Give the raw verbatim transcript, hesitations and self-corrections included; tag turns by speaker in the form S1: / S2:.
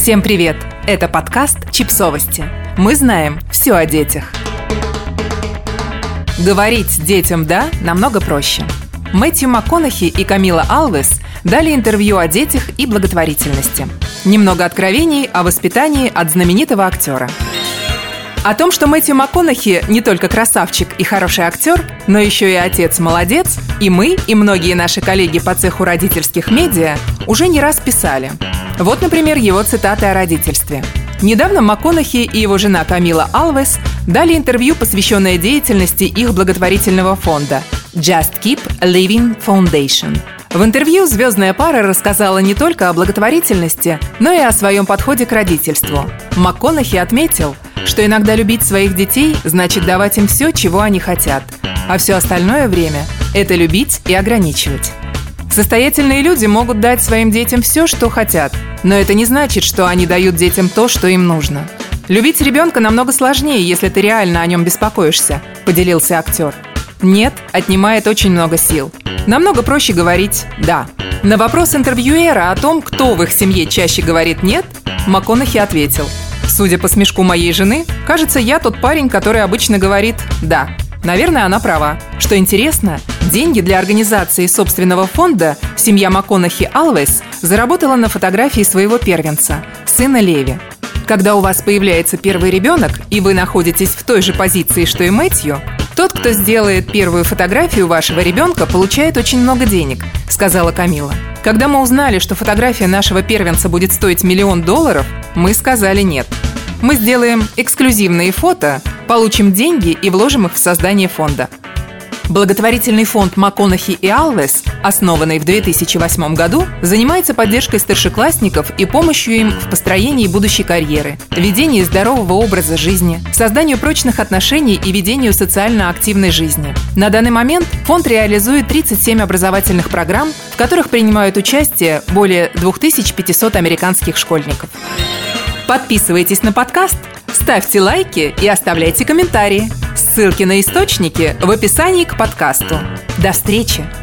S1: Всем привет! Это подкаст «Чипсовости». Мы знаем все о детях. Говорить детям «да» намного проще. Мэттью МакКонахи и Камила Алвес дали интервью о детях и благотворительности. Немного откровений о воспитании от знаменитого актера. О том, что Мэттью МакКонахи не только красавчик и хороший актер, но еще и отец-молодец, и мы, и многие наши коллеги по цеху родительских медиа уже не раз писали. Вот, например, его цитаты о родительстве. Недавно МакКонахи и его жена Камила Алвес дали интервью, посвященное деятельности их благотворительного фонда Just Keep Living Foundation. В интервью звездная пара рассказала не только о благотворительности, но и о своем подходе к родительству. МакКонахи отметил, что иногда любить своих детей значит давать им все, чего они хотят, а все остальное время – это любить и ограничивать. Состоятельные люди могут дать своим детям все, что хотят, но это не значит, что они дают детям то, что им нужно. Любить ребенка намного сложнее, если ты реально о нем беспокоишься, поделился актер. Нет, отнимает очень много сил. Намного проще говорить «да». На вопрос интервьюера о том, кто в их семье чаще говорит «нет», МакКонахи ответил: «Судя по смешку моей жены, кажется, я тот парень, который обычно говорит «да». Наверное, она права. Что интересно, деньги для организации собственного фонда семья МакКонахи Алвес заработала на фотографии своего первенца, сына Леви. Когда у вас появляется первый ребенок, и вы находитесь в той же позиции, что и Мэттью, тот, кто сделает первую фотографию вашего ребенка, получает очень много денег», — сказала Камила. «Когда мы узнали, что фотография нашего первенца будет стоить миллион долларов, мы сказали нет. Мы сделаем эксклюзивные фото, получим деньги и вложим их в создание фонда». Благотворительный фонд МакКонахи и Алвес, основанный в две тысячи восьмом году, занимается поддержкой старшеклассников и помощью им в построении будущей карьеры, ведении здорового образа жизни, созданию прочных отношений и ведению социально активной жизни. На данный момент фонд реализует тридцать семь образовательных программ, в которых принимают участие более две тысячи пятьсот американских школьников. Подписывайтесь на подкаст, ставьте лайки и оставляйте комментарии. Ссылки на источники в описании к подкасту. До встречи!